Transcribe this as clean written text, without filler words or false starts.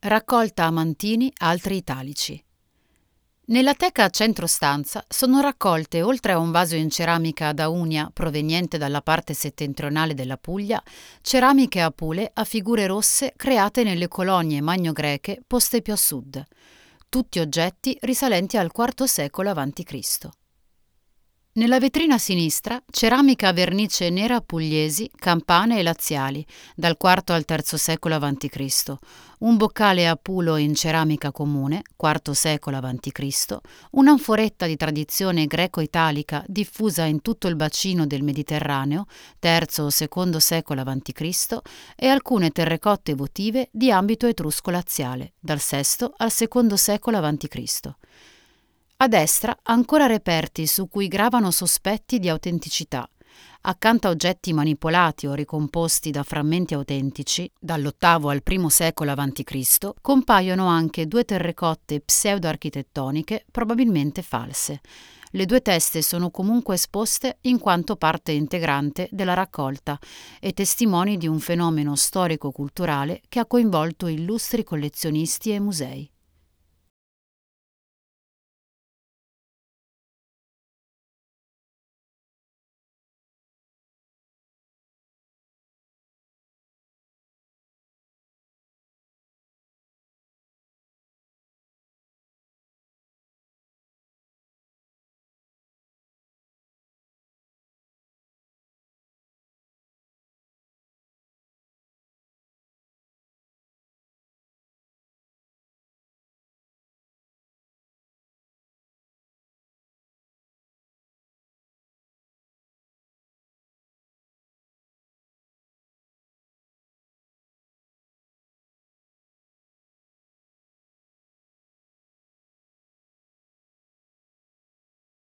Raccolta Amantini, altri italici. Nella teca centro-stanza sono raccolte, oltre a un vaso in ceramica da Unia proveniente dalla parte settentrionale della Puglia, ceramiche apule a figure rosse create nelle colonie magno-greche poste più a sud. Tutti oggetti risalenti al IV secolo a.C. Nella vetrina a sinistra, ceramica a vernice nera pugliesi, campane e laziali, dal IV al III secolo a.C., un boccale a pulo in ceramica comune, IV secolo a.C., un'anforetta di tradizione greco-italica diffusa in tutto il bacino del Mediterraneo, III o II secolo a.C., e alcune terrecotte votive di ambito etrusco-laziale, dal VI al II secolo a.C. A destra ancora reperti su cui gravano sospetti di autenticità. Accanto a oggetti manipolati o ricomposti da frammenti autentici, dall'VIII al I secolo a.C., compaiono anche due terrecotte pseudo-architettoniche, probabilmente false. Le due teste sono comunque esposte in quanto parte integrante della raccolta e testimoni di un fenomeno storico-culturale che ha coinvolto illustri collezionisti e musei.